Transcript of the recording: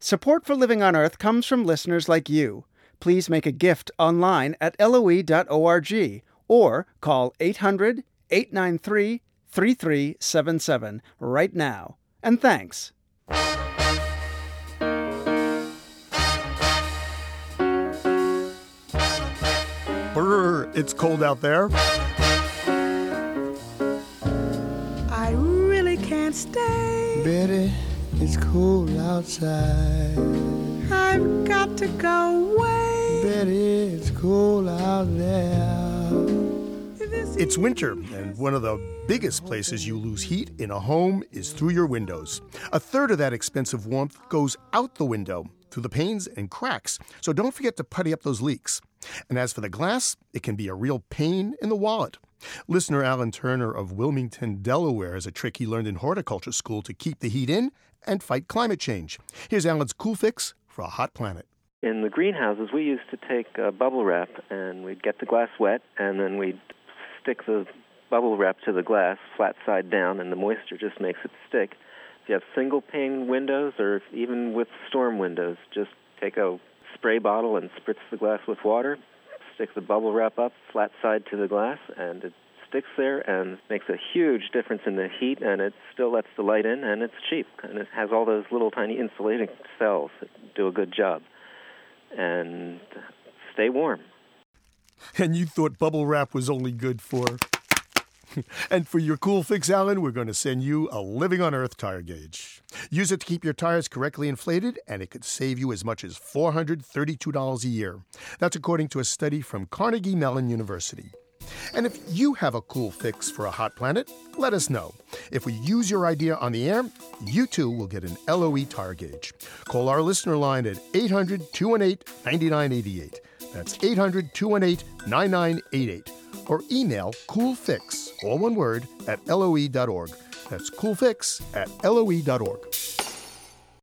Support for Living on Earth comes from listeners like you. Please make a gift online at LOE.org or call 800-893-3377 right now. And thanks. Brr, it's cold out there. I really can't stay. Betty, it's cold outside. I've got to go away. Betty, it's cold out there. It's winter, and one of the biggest places you lose heat in a home is through your windows. A third of that expensive warmth goes out the window, through the panes and cracks, so don't forget to putty up those leaks. And as for the glass, it can be a real pain in the wallet. Listener Alan Turner of Wilmington, Delaware, has a trick he learned in horticulture school to keep the heat in and fight climate change. Here's Alan's cool fix for a hot planet. In the greenhouses, we used to take bubble wrap, and we'd get the glass wet, and then we'd stick the bubble wrap to the glass flat side down, and the moisture just makes it stick. If you have single pane windows, or even with storm windows, just take a spray bottle and spritz the glass with water, stick the bubble wrap up flat side to the glass, and it sticks there and makes a huge difference in the heat, and it still lets the light in, and it's cheap, and it has all those little tiny insulating cells that do a good job. And stay warm. And you thought bubble wrap was only good for... And for your cool fix, Alan, we're going to send you a Living on Earth tire gauge. Use it to keep your tires correctly inflated, and it could save you as much as $432 a year. That's according to a study from Carnegie Mellon University. And if you have a cool fix for a hot planet, let us know. If we use your idea on the air, you too will get an LOE tire gauge. Call our listener line at 800-218-9988. That's 800-218-9988. Or email coolfix, all one word, at LOE.org. That's coolfix at LOE.org.